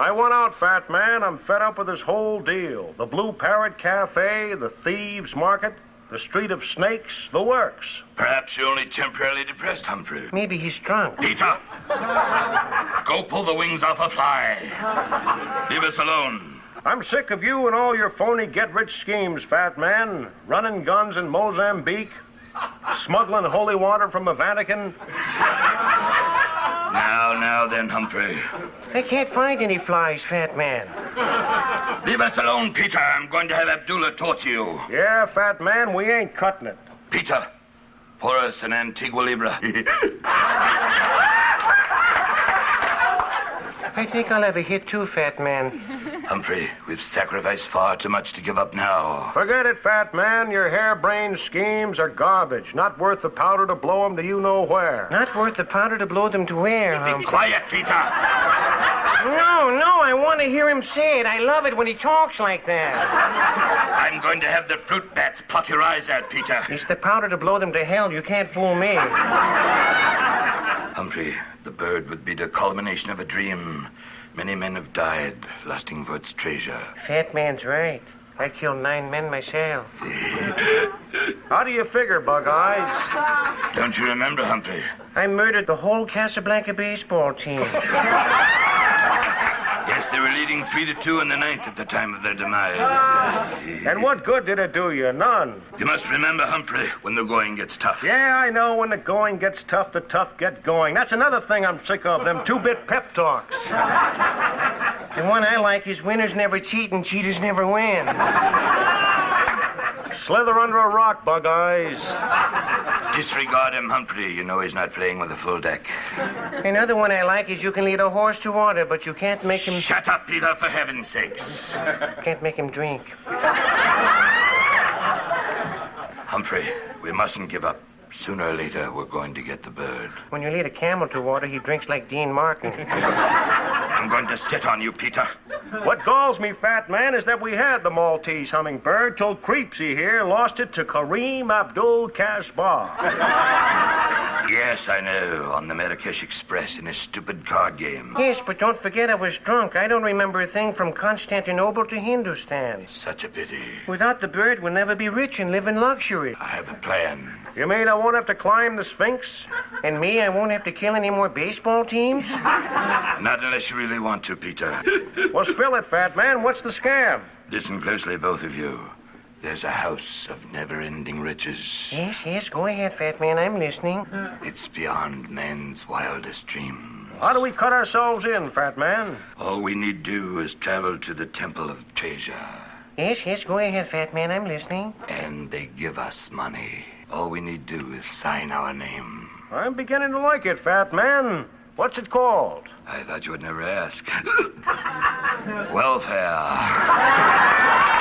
I want out, fat man. I'm fed up with this whole deal. The Blue Parrot Cafe, the Thieves' Market, the Street of Snakes, the works. Perhaps you're only temporarily depressed, Humphrey. Maybe he's drunk. Peter! Go pull the wings off a fly. Leave us alone. I'm sick of you and all your phony get-rich schemes, fat man. Running guns in Mozambique, smuggling holy water from the Vatican. Now then, Humphrey. I can't find any flies, fat man. Leave us alone, Peter. I'm going to have Abdullah torture you. Yeah, fat man, we ain't cutting it. Peter, pour us an Antigua Libra. I think I'll have a hit too, fat man. Humphrey, we've sacrificed far too much to give up now. Forget it, fat man. Your harebrained schemes are garbage. Not worth the powder to blow them to you-know-where. Not worth the powder to blow them to where, Be quiet, Peter. No, I want to hear him say it. I love it when he talks like that. I'm going to have the fruit bats pluck your eyes out, Peter. It's the powder to blow them to hell. You can't fool me. Humphrey, the bird would be the culmination of a dream. Many men have died, lusting for its treasure. Fat man's right. I killed 9 men myself. How do you figure, Bug Eyes? Don't you remember, Humphrey? I murdered the whole Casablanca baseball team. Yes, they were leading 3-2 in the ninth at the time of their demise. And what good did it do you? None. You must remember, Humphrey, when the going gets tough. Yeah, I know. When the going gets tough, the tough get going. That's another thing I'm sick of, them 2-bit pep talks. The one I like is winners never cheat and cheaters never win. Slither under a rock, Bug Eyes. Disregard him, Humphrey. You know he's not playing with a full deck. Another one I like is you can lead a horse to water, but you can't make him... Shut up, Peter, for heaven's sakes. Can't make him drink. Humphrey, we mustn't give up. Sooner or later, we're going to get the bird. When you lead a camel to water, he drinks like Dean Martin. I'm going to sit on you, Peter. What galls me, fat man, is that we had the Maltese hummingbird till Creepsy here lost it to Kareem Abdul-Kasbah. Yes, I know, on the Marrakesh Express in a stupid card game. Yes, but don't forget I was drunk. I don't remember a thing from Constantinople to Hindustan. Such a pity. Without the bird, we'll never be rich and live in luxury. I have a plan. You mean I won't have to climb the Sphinx? And me, I won't have to kill any more baseball teams? Not unless you really want to, Peter. Well, spill it, fat man. What's the scam? Listen closely, both of you. There's a house of never-ending riches. Yes, go ahead, fat man. I'm listening. It's beyond man's wildest dreams. How do we cut ourselves in, fat man? All we need do is travel to the Temple of Treasure. Yes, go ahead, fat man. I'm listening. And they give us money. All we need do is sign our name. I'm beginning to like it, fat man. What's it called? I thought you would never ask. Welfare.